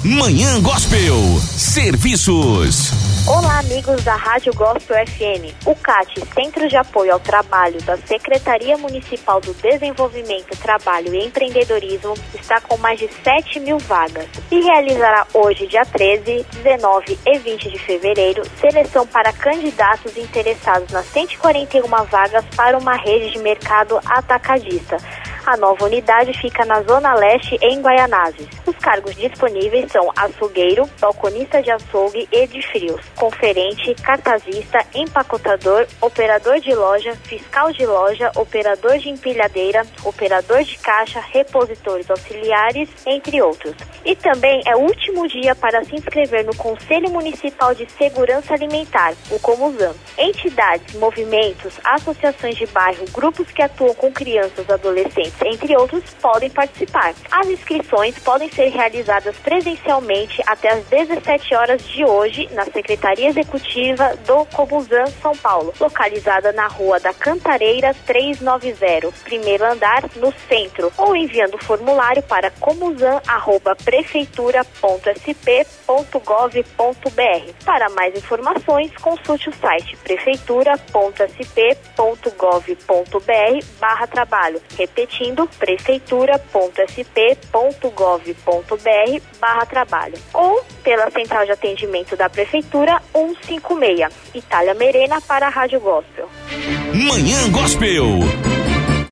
Manhã Gospel. Serviços. Olá, amigos da Rádio Gospel FM. O CAT, Centro de Apoio ao Trabalho da Secretaria Municipal do Desenvolvimento, Trabalho e Empreendedorismo, está com mais de 7.000 vagas e realizará hoje, dia 13, 19 e 20 de fevereiro, seleção para candidatos interessados nas 141 vagas para uma rede de mercado atacadista. A nova unidade fica na Zona Leste, em Guaianazes. Os cargos disponíveis são açougueiro, balconista de açougue e de frios, conferente, cartazista, empacotador, operador de loja, fiscal de loja, operador de empilhadeira, operador de caixa, repositores auxiliares, entre outros. E também é o último dia para se inscrever no Conselho Municipal de Segurança Alimentar, o Comusan. Entidades, movimentos, associações de bairro, grupos que atuam com crianças e adolescentes, entre outros, podem participar. As inscrições podem ser realizadas presencialmente até às 17 horas de hoje na Secretaria Executiva do Comusan, São Paulo, localizada na Rua da Cantareira 390, primeiro andar, no centro, ou enviando o formulário para comusan@prefeitura.sp.gov.br. Para mais informações, consulte o site prefeitura.sp.gov.br/trabalho. Repetindo, prefeitura.sp.gov.br/trabalho, ou pela central de atendimento da Prefeitura 156, Itália Merena, para a Rádio Gospel. Manhã Gospel.